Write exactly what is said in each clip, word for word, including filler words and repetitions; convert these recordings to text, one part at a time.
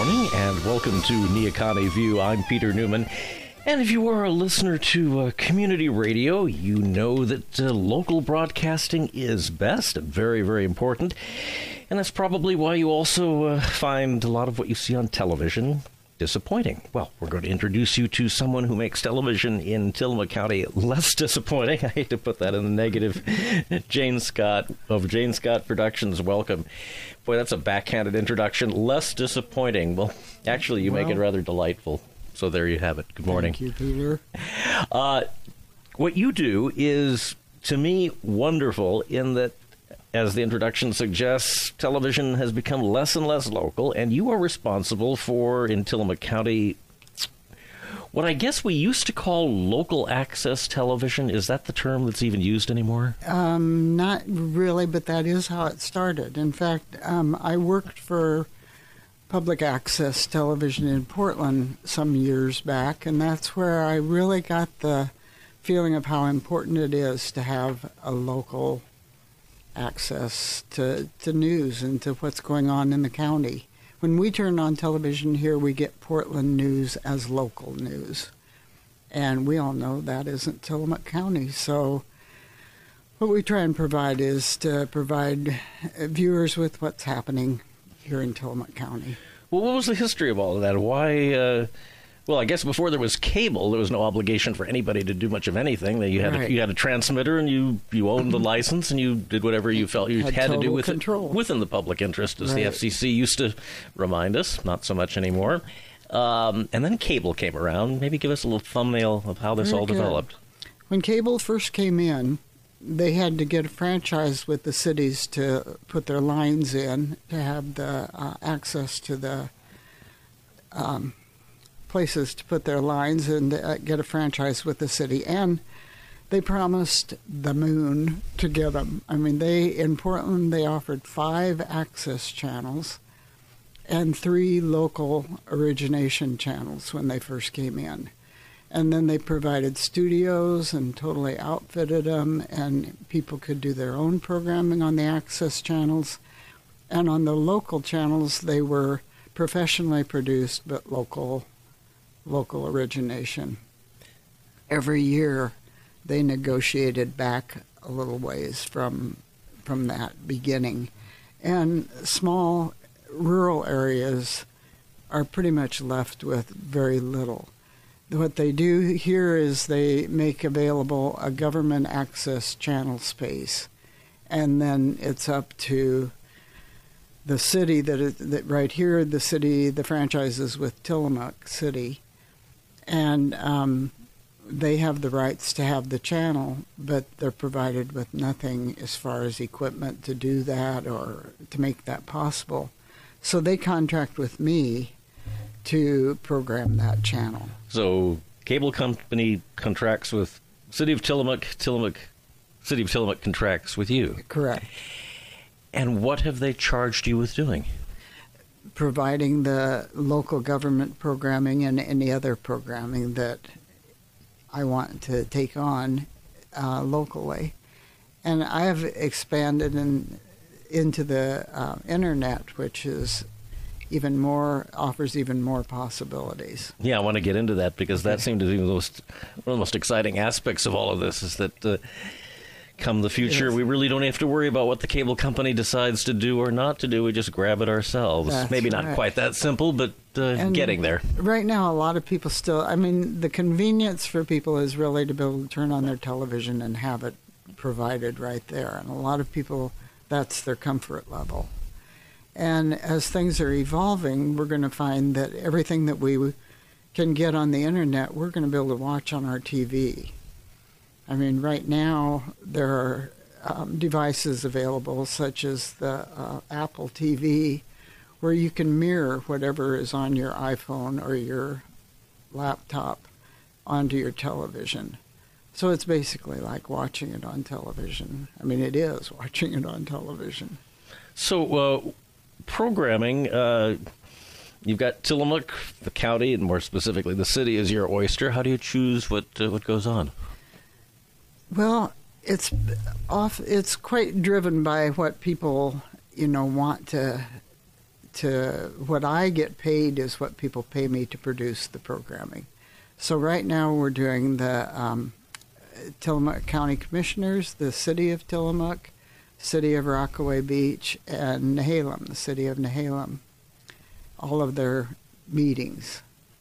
morning, and welcome to Neocani View. I'm Peter Newman. And if you are a listener to uh, community radio, you know that uh, local broadcasting is best and very, very important. And that's probably why you also uh, find a lot of what you see on television disappointing. Well, we're going to introduce you to someone who makes television in Tillamook County less disappointing. I hate to put that in the negative. Jane Scott of Jane Scott Productions, welcome. Boy, that's a backhanded introduction. Less disappointing. Well, actually, you well, make it rather delightful. So there you have it. Good morning. Thank you, Peter. Uh, what you do is, to me, wonderful in that, as the introduction suggests, television has become less and less local, and you are responsible for, in Tillamook County, what I guess we used to call local access television. Is that the term that's even used anymore? Um, not really, but that is how it started. In fact, um, I worked for public access television in Portland some years back, and that's where I really got the feeling of how important it is to have a local access to, to news and to what's going on in the county. When we turn on television here, we get Portland news as local news, and we all know that isn't Tillamook County. So what we try and provide is to provide viewers with what's happening here in Tillamook County. Well, what was the history of all of that? Why? Uh, well, I guess before there was cable, there was no obligation for anybody to do much of anything. That you had right. a, you had a transmitter, and you, you owned the license, and you did whatever you felt you had, had to do with control. it within the public interest, as right. the F C C used to remind us. Not so much anymore. Um, and then cable came around. Maybe give us a little thumbnail of how this Very all good. developed. When cable first came in, they had to get a franchise with the cities to put their lines in to have the uh, access to the um, places to put their lines and uh, get a franchise with the city. And they promised the moon to get them. I mean, they in Portland, they offered five access channels and three local origination channels when they first came in. And then they provided studios and totally outfitted them, and people could do their own programming on the access channels. And on the local channels, they were professionally produced, but local, local origination. Every year, they negotiated back a little ways from, from that beginning. And small rural areas are pretty much left with very little. What they do here is they make available a government access channel space, and then it's up to the city that, is, that right here, the city, the franchise is with Tillamook City, and um, they have the rights to have the channel, but they're provided with nothing as far as equipment to do that or to make that possible. So they contract with me to program that channel. So cable company contracts with City of Tillamook, Tillamook, City of Tillamook contracts with you. Correct. And what have they charged you with doing? Providing the local government programming and any other programming that I want to take on uh, locally. And I have expanded in, into the uh, internet, which is even more, offers even more possibilities. Yeah, I want to get into that because that seemed to be the most, one of the most exciting aspects of all of this is that uh, come the future, yes. we really don't have to worry about what the cable company decides to do or not to do. We just grab it ourselves. That's Maybe not right. quite that simple, but uh, getting there. Right now, a lot of people still, I mean, the convenience for people is really to be able to turn on their television and have it provided right there. And a lot of people, that's their comfort level. And as things are evolving, we're going to find that everything that we can get on the internet, we're going to be able to watch on our T V. I mean, right now, there are um, devices available, such as the uh, Apple T V, where you can mirror whatever is on your iPhone or your laptop onto your television. So it's basically like watching it on television. I mean, it is watching it on television. So, uh, programming, uh, you've got Tillamook, the county, and more specifically the city is your oyster. How do you choose what uh, what goes on? Well, it's off. It's quite driven by what people, you know, want to to what I get paid is what people pay me to produce the programming. So right now we're doing the um, Tillamook County Commissioners, the City of Tillamook, City of Rockaway Beach, and Nehalem, the City of Nehalem, all of their meetings.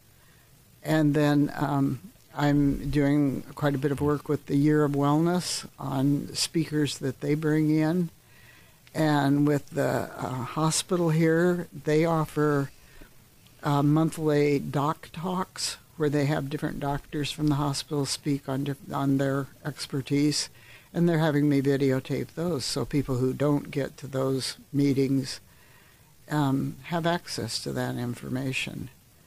And then um, I'm doing quite a bit of work with the Year of Wellness on speakers that they bring in. And with the uh, hospital here, they offer uh, monthly doc talks where they have different doctors from the hospital speak on diff- on their expertise. And they're having me videotape those so people who don't get to those meetings um, have access to that information.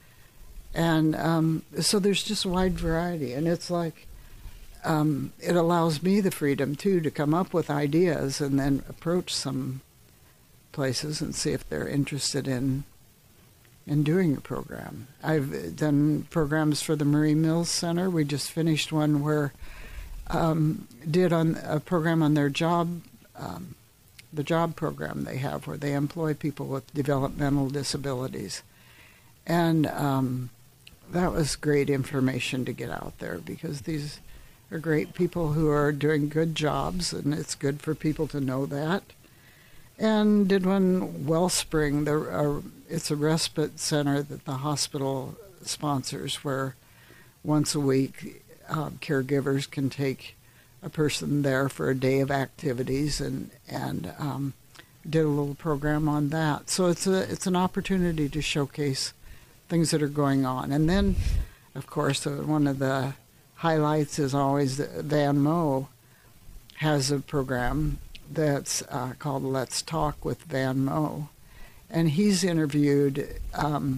And um, so there's just a wide variety. And it's like, um, it allows me the freedom, too, to come up with ideas and then approach some places and see if they're interested in in doing a program. I've done programs for the Marie Mills Center. We just finished one where um, did on a program on their job, um, the job program they have where they employ people with developmental disabilities. And um, that was great information to get out there because these are great people who are doing good jobs, and it's good for people to know that. And did one Wellspring, the, uh, it's a respite center that the hospital sponsors where once a week uh, caregivers can take a person there for a day of activities, and, and um, did a little program on that. So it's a it's an opportunity to showcase things that are going on. And then, of course, uh, one of the highlights is always that Van Moe has a program that's uh, called Let's Talk with Van Moe. And he's interviewed um,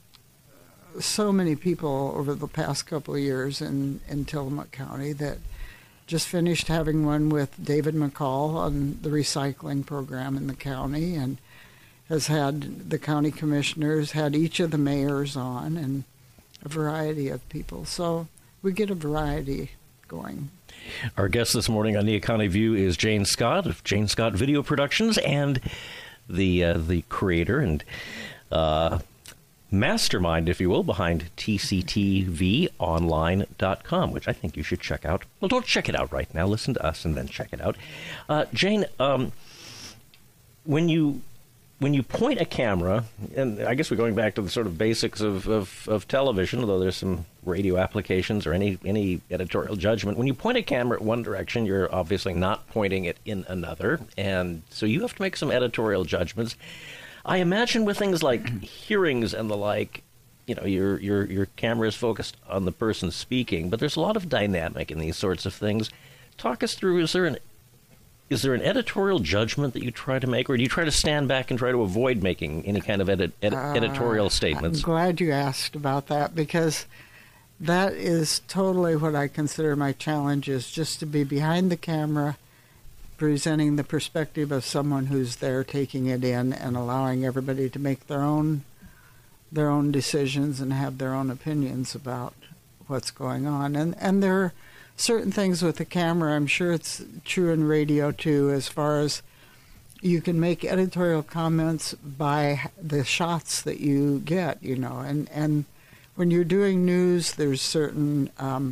so many people over the past couple of years in, in Tillamook County that just finished having one with David McCall on the recycling program in the county, and has had the county commissioners, had each of the mayors on, and a variety of people. So we get a variety going. Our guest this morning on Neocon View is Jane Scott of Jane Scott Video Productions, and the uh, the creator and uh, mastermind, if you will, behind T C T V online dot com, which I think you should check out. Well, don't check it out right now. Listen to us and then check it out. Uh, Jane, um, when you when you point a camera, and I guess we're going back to the sort of basics of, of, of television, although there's some radio applications or any, any editorial judgment. When you point a camera at one direction, you're obviously not pointing it in another, and so you have to make some editorial judgments. I imagine with things like hearings and the like, you know, your your your camera is focused on the person speaking, but there's a lot of dynamic in these sorts of things. Talk us through, is there an Is there an editorial judgment that you try to make, or do you try to stand back and try to avoid making any kind of edit, ed, uh, editorial statements? I'm glad you asked about that, because that is totally what I consider my challenge, is just to be behind the camera, presenting the perspective of someone who's there taking it in and allowing everybody to make their own their own decisions and have their own opinions about what's going on. And, and there are certain things with the camera, I'm sure it's true in radio too, as far as you can make editorial comments by the shots that you get, you know, and, and when you're doing news, there's certain um,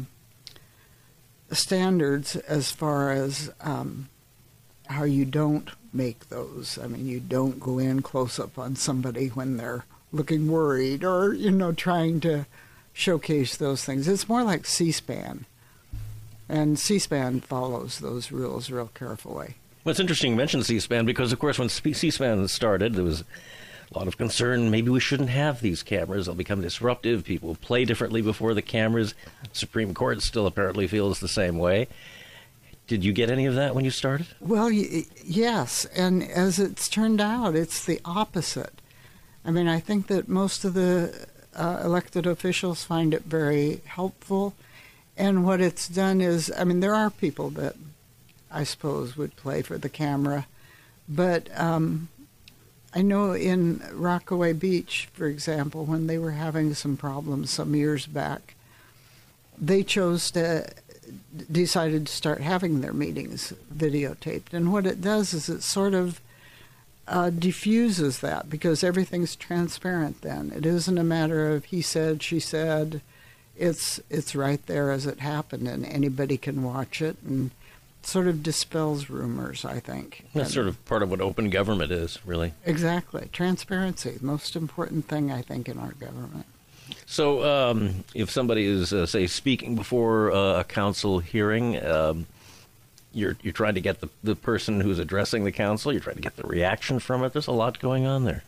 standards as far as um, how you don't make those. I mean, you don't go in close up on somebody when they're looking worried or, you know, trying to showcase those things. It's more like C-SPAN. And C-SPAN follows those rules real carefully. Well, it's interesting you mention C-SPAN because, of course, when C-SPAN started, there was a lot of concern. Maybe we shouldn't have these cameras. They'll become disruptive. People play differently before the cameras. Supreme Court still apparently feels the same way. Did you get any of that when you started? Well, y- yes. And as it's turned out, it's the opposite. I mean, I think that most of the uh, elected officials find it very helpful. And what it's done is, I mean, there are people that I suppose would play for the camera, but um, I know in Rockaway Beach, for example, when they were having some problems some years back, they chose to, decided to start having their meetings videotaped. And what it does is it sort of uh, diffuses that because everything's transparent then. It isn't a matter of he said, she said. It's it's right there as it happened, and anybody can watch it, and sort of dispels rumors, I think. That's and sort of part of what open government is, really. Exactly. Transparency, most important thing, I think, in our government. So um, if somebody is, uh, say, speaking before uh, a council hearing, um, you're you're trying to get the, the person who's addressing the council, you're trying to get the reaction from it. There's a lot going on there.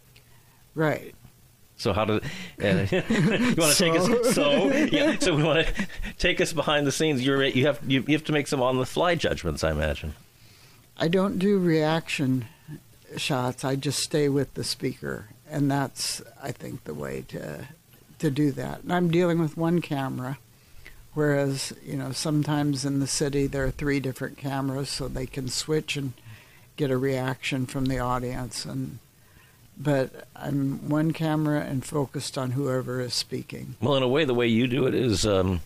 Right. So how does uh, you want to so. take us? So yeah, so we want to take us behind the scenes. You're you have you, you have to make some on the fly judgments, I imagine. I don't do reaction shots. I just stay with the speaker, and that's I think the way to to do that. And I'm dealing with one camera, whereas you know sometimes in the city there are three different cameras, so they can switch and get a reaction from the audience and. But I'm one camera and focused on whoever is speaking. Well, in a way, the way you do it is um,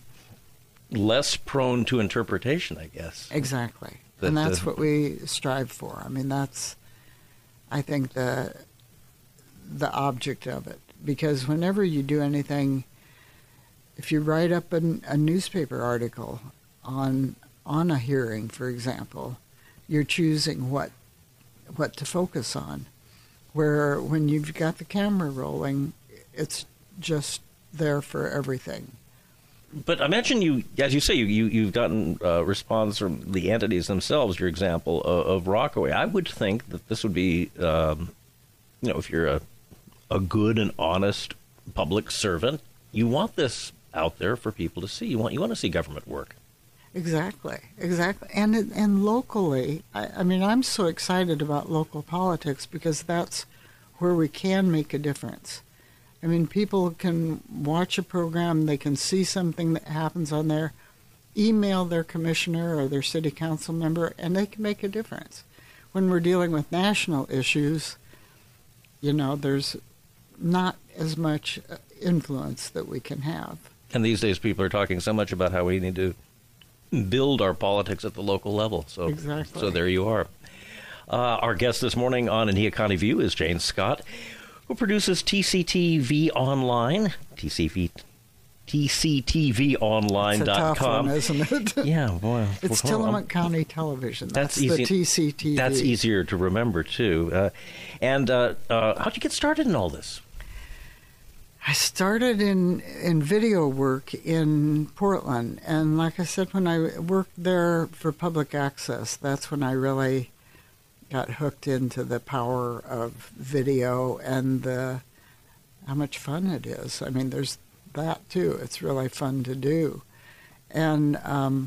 less prone to interpretation, I guess. Exactly. That, and that's uh, what we strive for. I mean, that's, I think, the the object of it. Because whenever you do anything, if you write up an, a newspaper article on on a hearing, for example, you're choosing what what to focus on. Where when you've got the camera rolling, it's just there for everything. But I imagine you, as you say, you, you, you've gotten uh, response from the entities themselves, your example of, of Rockaway. I would think that this would be, um, you know, if you're a, a good and honest public servant, you want this out there for people to see. You want you want to see government work. Exactly, exactly. And and locally, I, I mean, I'm so excited about local politics because that's where we can make a difference. I mean, people can watch a program, they can see something that happens on there, email their commissioner or their city council member, and they can make a difference. When we're dealing with national issues, you know, there's not as much influence that we can have. And these days people are talking so much about how we need to build our politics at the local level. So, exactly. So there you are. Uh, our guest this morning on Inea County View is Jane Scott, who produces T C T V Online, T C V, T C T V online dot com. It's a tough one, isn't it? Yeah, boy. It's well, Tillamook County Television. That's, that's easy. the T C T V. That's easier to remember, too. Uh, and uh, uh, how'd you get started in all this? I started in, in video work in Portland, and like I said, when I worked there for public access, that's when I really got hooked into the power of video and the how much fun it is. I mean, there's that too. It's really fun to do. And um,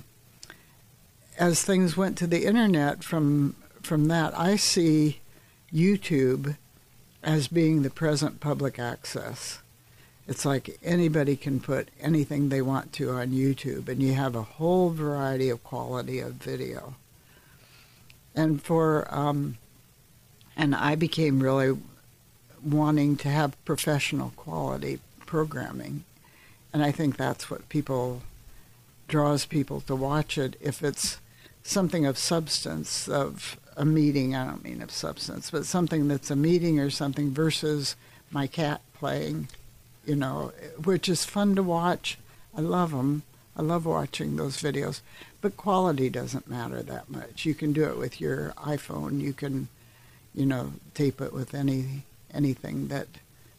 as things went to the internet from from that, I see YouTube as being the present public access. It's like anybody can put anything they want to on YouTube, and you have a whole variety of quality of video. And for, um, and I became really wanting to have professional quality programming, and I think that's what people draws people to watch it. If it's something of substance, of a meeting, I don't mean of substance, but something that's a meeting or something versus my cat playing. You know, which is fun to watch. I love them. I love watching those videos. But quality doesn't matter that much. You can do it with your iPhone. You can, you know, tape it with any anything that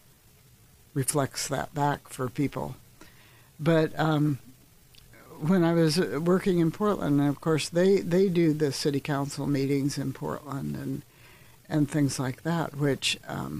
reflects that back for people. But um, when I was working in Portland, and of course, they, they do the city council meetings in Portland and and things like that, which... Um,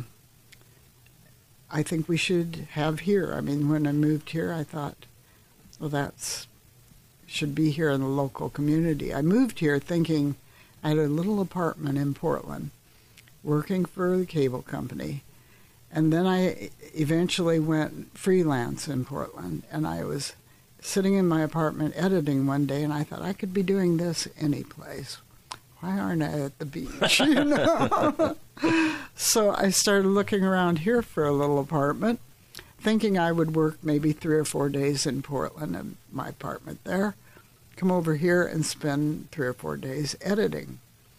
I think we should have here. I mean, when I moved here, I thought, well, that's should be here in the local community. I moved here thinking I had a little apartment in Portland, working for the cable company, and then I eventually went freelance in Portland, and I was sitting in my apartment editing one day, and I thought I could be doing this any place. Why aren't I at the beach? You know? So I started looking around here for a little apartment, thinking I would work maybe three or four days in Portland in my apartment there, come over here and spend three or four days editing.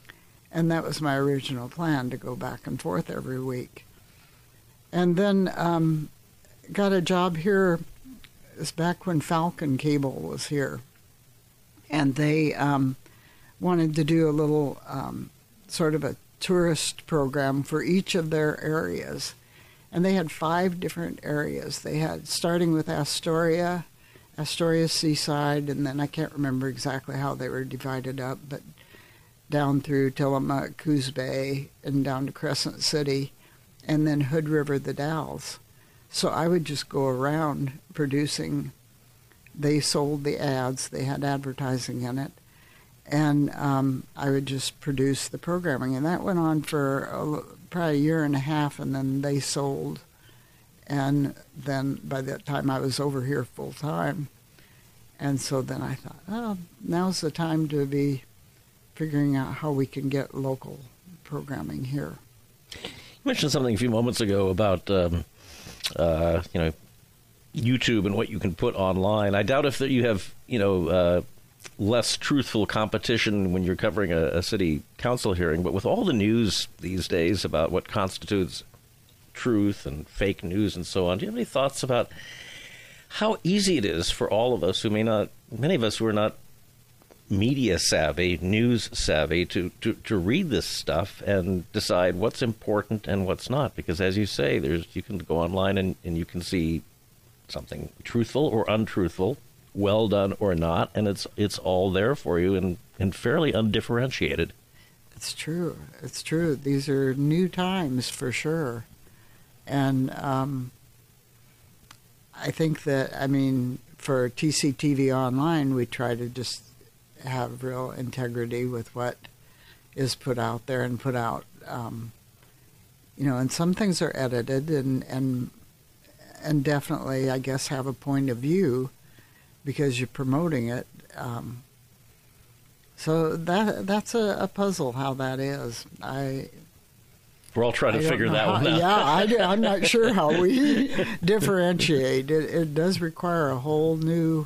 And that was my original plan, to go back and forth every week. And then um, got a job here. It was back when Falcon Cable was here. And they um, wanted to do a little um, sort of a tourist program for each of their areas. And they had five different areas. They had, starting with Astoria, Astoria Seaside, and then I can't remember exactly how they were divided up, but down through Tillamook, Coos Bay, and down to Crescent City, and then Hood River, the Dalles. So I would just go around producing. They sold the ads. They had advertising in it. And um, I would just produce the programming. And that went on for a, probably a year and a half, and then they sold. And then by that time I was over here full time. And so then I thought, oh, now's the time to be figuring out how we can get local programming here. You mentioned something a few moments ago about, um, uh, you know, YouTube and what you can put online. I doubt if that you have, you know, uh, less truthful competition when you're covering a, a city council hearing, but with all the news these days about what constitutes truth and fake news and so on, do you have any thoughts about how easy it is for all of us who may not, many of us who are not media savvy, news savvy, to, to, to read this stuff and decide what's important and what's not? Because as you say, there's you can go online and, and you can see something truthful or untruthful, well done or not, and it's it's all there for you and, and fairly undifferentiated. It's true. It's true. These are new times for sure. And um, I think that, I mean, for T C T V Online, we try to just have real integrity with what is put out there and put out, um, you know, and some things are edited and, and, and definitely, I guess, have a point of view because you're promoting it. Um, so that that's a, a puzzle how that is. I We're all trying to figure that how, one out. Yeah, I, I'm not sure how we differentiate. It, it does require a whole new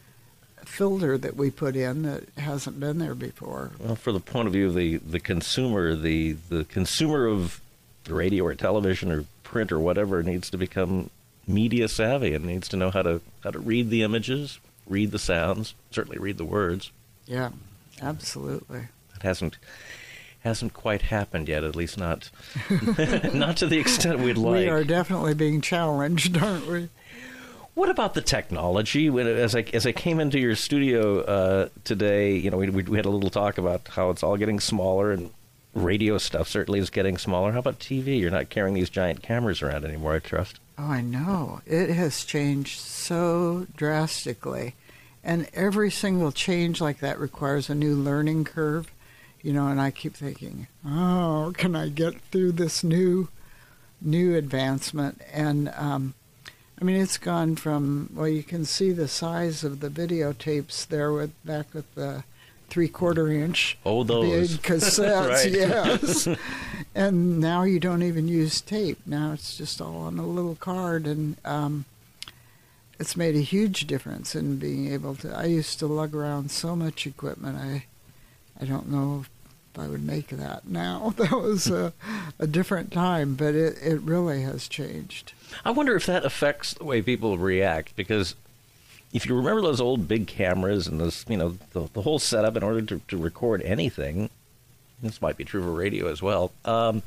filter that we put in that hasn't been there before. Well, for the point of view of the, the consumer, the, the consumer of the radio or television or print or whatever needs to become media savvy and needs to know how to how to read the images, read the sounds, certainly read the words. Yeah, absolutely. It hasn't hasn't quite happened yet, at least not not to the extent we'd like. We are definitely being challenged, aren't we? What about the technology? When, as I as I came into your studio uh, today, you know, we, we we had a little talk about how it's all getting smaller, and radio stuff certainly is getting smaller. How about T V? You're not carrying these giant cameras around anymore, I trust. Oh, I know. It has changed so drastically, and every single change like that requires a new learning curve. You know, and I keep thinking, oh, can I get through this new, new advancement? And um, I mean, it's gone from, well, you can see the size of the videotapes there with back with the three-quarter inch oh, those. big cassettes, right. yes. And now you don't even use tape. Now it's just all on a little card, and um, it's made a huge difference in being able to. I used to lug around so much equipment. I, I don't know if I would make that now. That was a, a different time, but it, it really has changed. I wonder if that affects the way people react, because if you remember those old big cameras and this, you know, the, the whole setup in order to, to record anything, this might be true for radio as well, um,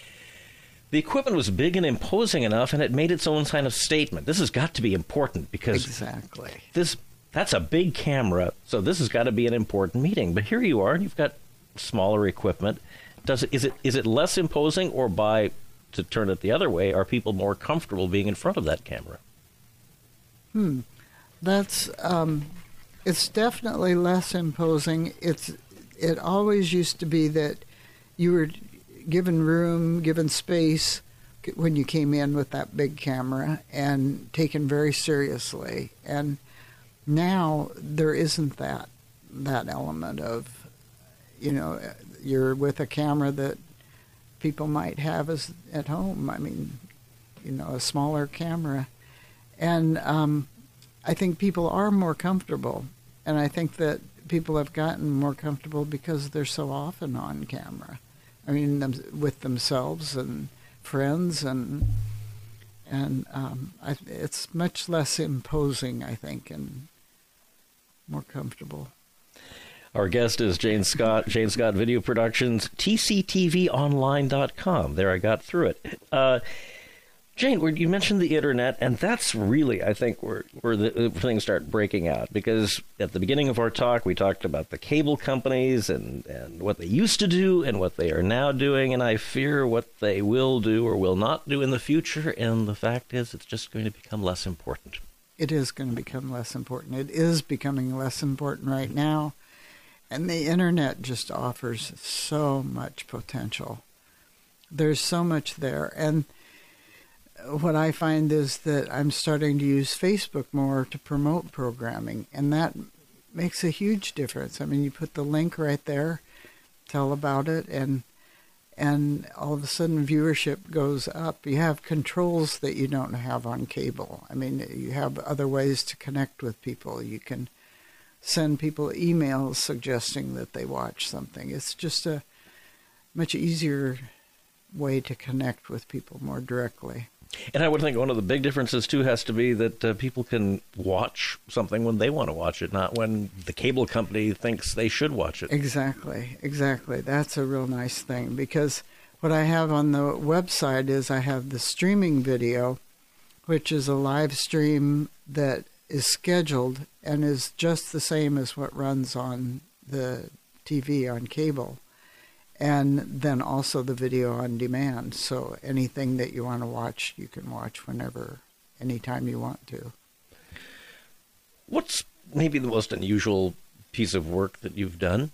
the equipment was big and imposing enough, and it made its own kind of statement. This has got to be important because exactly this that's a big camera, so this has got to be an important meeting. But here you are, and you've got smaller equipment. Does it is it is it less imposing, or by, to turn it the other way, are people more comfortable being in front of that camera? Hmm. That's um, it's definitely less imposing. It's it always used to be that you were given room, given space when you came in with that big camera and taken very seriously. And now there isn't that that element of, you know, you're with a camera that people might have as at home. I mean, you know, a smaller camera, and um, I think people are more comfortable, and I think that people have gotten more comfortable because they're so often on camera. I mean, them, with themselves and friends, and and um, I, it's much less imposing, I think, and more comfortable. Our guest is Jane Scott, Jane Scott Video Productions, T C T V online dot com. There, I got through it. Uh, Jane, where you mentioned the internet, and that's really, I think, where, where the things start breaking out. Because at the beginning of our talk, we talked about the cable companies and, and what they used to do and what they are now doing, and I fear what they will do or will not do in the future, and the fact is it's just going to become less important. It is going to become less important. It is becoming less important right now, and the internet just offers so much potential. There's so much there, and what I find is that I'm starting to use Facebook more to promote programming, and that makes a huge difference. I mean, you put the link right there, tell about it, and and all of a sudden viewership goes up. You have controls that you don't have on cable. I mean, you have other ways to connect with people. You can send people emails suggesting that they watch something. It's just a much easier way to connect with people more directly. And I would think one of the big differences, too, has to be that uh, people can watch something when they want to watch it, not when the cable company thinks they should watch it. Exactly, exactly. That's a real nice thing, because what I have on the website is I have the streaming video, which is a live stream that is scheduled and is just the same as what runs on the T V on cable. And then also the video on demand. So anything that you want to watch, you can watch whenever, anytime you want to. What's maybe the most unusual piece of work that you've done?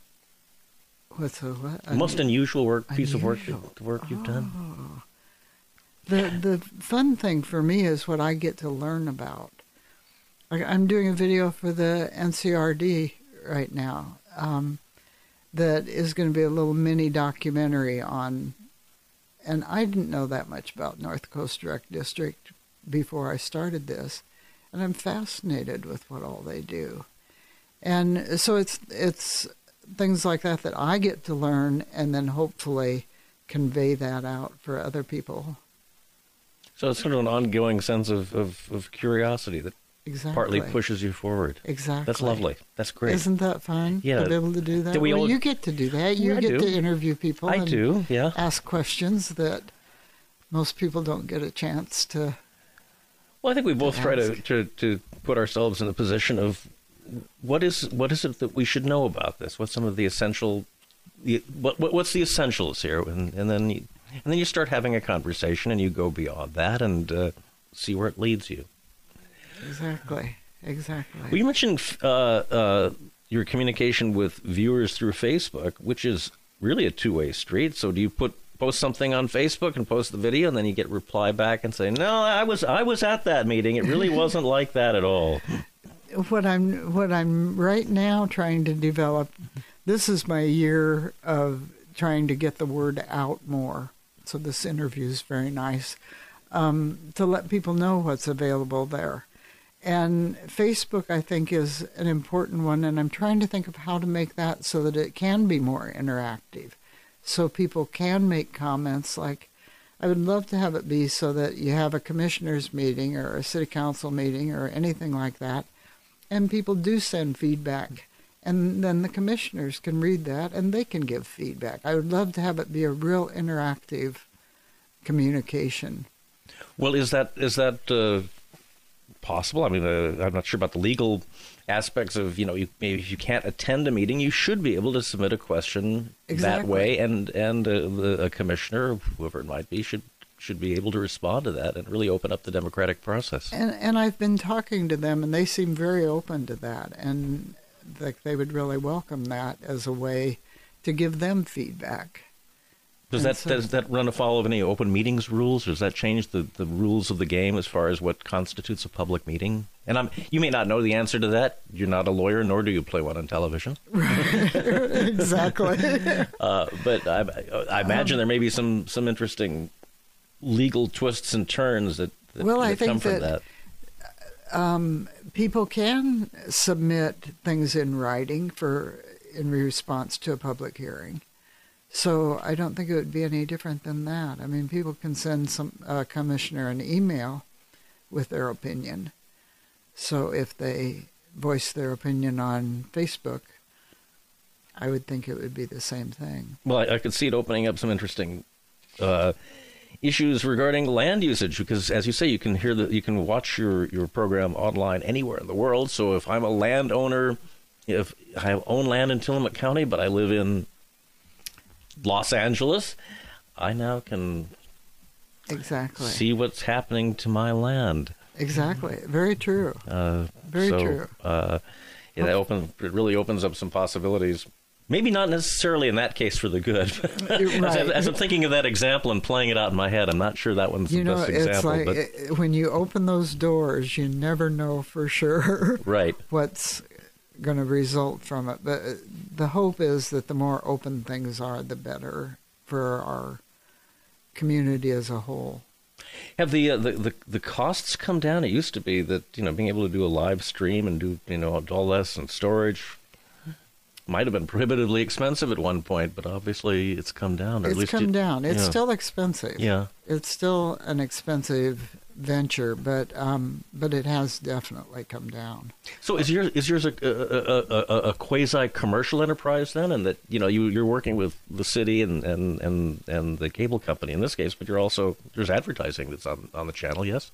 What's a what? The most unusual work piece unusual. of work the work you've oh. done? The the fun thing for me is what I get to learn about. Like, I'm doing a video for the N C R D right now. Um, that is going to be a little mini documentary on, and I didn't know that much about North Coast Rec District before I started this, and I'm fascinated with what all they do. And so it's it's things like that that I get to learn and then hopefully convey that out for other people. So it's sort of an ongoing sense of, of, of curiosity that Exactly. partly pushes you forward. Exactly. That's lovely. That's great. Isn't that fun? Yeah. To be able to do that? Do we well, all... you get to do that. You yeah, get I do. to interview people. I and do, yeah. ask questions that most people don't get a chance to. Well, I think we both to try to, ask. to, to put ourselves in a position of what is what is it that we should know about this? What's some of the essential, the, what, what what's the essentials here? And, and then you, and then you start having a conversation and you go beyond that and uh, see where it leads you. Exactly. Exactly. Well, you mentioned uh, uh, your communication with viewers through Facebook, which is really a two-way street. So do you put post something on Facebook and post the video, and then you get reply back and say, "No, I was I was at that meeting. It really wasn't like that at all." What I'm what I'm right now trying to develop. This is my year of trying to get the word out more. So this interview is very nice um, to let people know what's available there. And Facebook, I think, is an important one, and I'm trying to think of how to make that so that it can be more interactive, so people can make comments. Like, I would love to have it be so that you have a commissioners meeting or a city council meeting or anything like that, and people do send feedback, and then the commissioners can read that, and they can give feedback. I would love to have it be a real interactive communication. Well, is that is that... Uh... possible? I mean, uh, I'm not sure about the legal aspects of, you know, you, maybe if you can't attend a meeting, you should be able to submit a question exactly. that way, and and uh, the, a commissioner, whoever it might be, should should be able to respond to that and really open up the democratic process. And and I've been talking to them, and they seem very open to that, and like they would really welcome that as a way to give them feedback. Does that so, does that run afoul of any open meetings rules? Or does that change the, the rules of the game as far as what constitutes a public meeting? And I'm, you may not know the answer to that. You're not a lawyer, nor do you play one on television. Exactly. uh, but I, I imagine um, there may be some, some interesting legal twists and turns that, that, well, that I think come from that, that. um, people can submit things in writing for in response to a public hearing. So I don't think it would be any different than that. I mean, people can send some uh, commissioner an email with their opinion. So if they voice their opinion on Facebook, I would think it would be the same thing. Well, I, I could see it opening up some interesting uh, issues regarding land usage, because, as you say, you can hear the, you can watch your, your program online anywhere in the world. So if I'm a landowner, if I own land in Tillamook County, but I live in Los Angeles, I now can exactly see what's happening to my land. Exactly. Very true. Uh, Very so, true. Uh, it, Okay. open, it really opens up some possibilities. Maybe not necessarily in that case for the good. Right. as, I, as I'm thinking of that example and playing it out in my head, I'm not sure that one's You the know, best it's example. like but it, when you open those doors, you never know for sure right. what's going to result from it. But uh, the hope is that the more open things are, the better for our community as a whole. Have the, uh, the the the costs come down? It used to be that, you know, being able to do a live stream and do, you know, all this and storage might have been prohibitively expensive at one point, but obviously it's come down. Or It's at least come you, down. It's yeah. still expensive. Yeah. It's still an expensive venture, but um, but it has definitely come down. So is yours is yours a, a, a, a, a quasi commercial enterprise then, and that, you know, you you're working with the city and, and, and, and the cable company in this case, but you're also there's advertising that's on, on the channel, yes?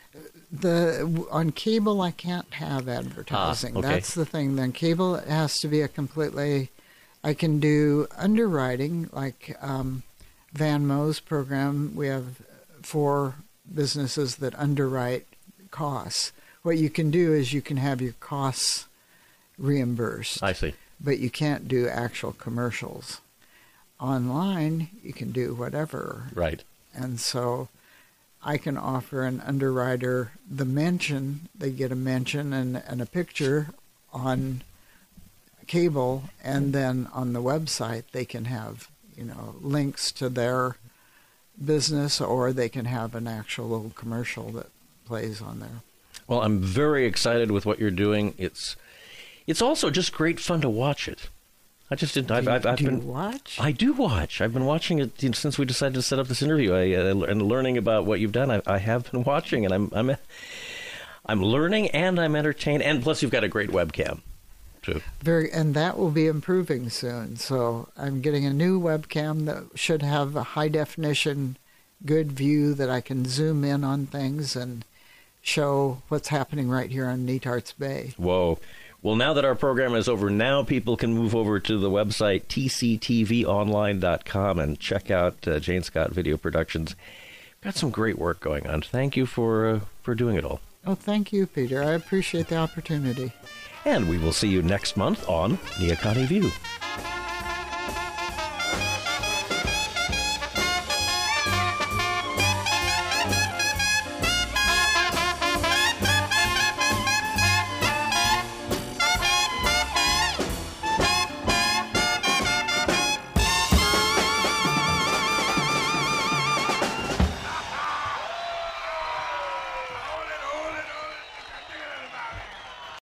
The on cable, I can't have advertising. Ah, okay. That's the thing. Then cable, it has to be a completely. I can do underwriting, like um, Van Moo's program. We have four businesses that underwrite costs. What you can do is you can have your costs reimbursed, I see. but you can't do actual commercials. Online, you can do whatever. Right. And so I can offer an underwriter the mention. They get a mention and, and a picture on cable, and then on the website they can have, you know, links to their business, or they can have an actual little commercial that plays on there. Well, I'm very excited with what you're doing. It's it's also just great fun to watch it. I just didn't. I've, do you, I've, I've do been you watch? I do watch. I've been watching it, you know, since we decided to set up this interview. I, uh, and learning about what you've done. I, I have been watching, and I'm I'm I'm learning, and I'm entertained. And plus, you've got a great webcam, too. Very, and that will be improving soon. So I'm getting a new webcam that should have a high definition, good view that I can zoom in on things and show what's happening right here on Netarts Bay. Whoa. Well, now that our program is over, now people can move over to the website T C T V online dot com and check out uh, Jane Scott Video Productions. Got some great work going on. Thank you for uh, for doing it all. Oh, thank you, Peter. I appreciate the opportunity. And we will see you next month on Neocani View.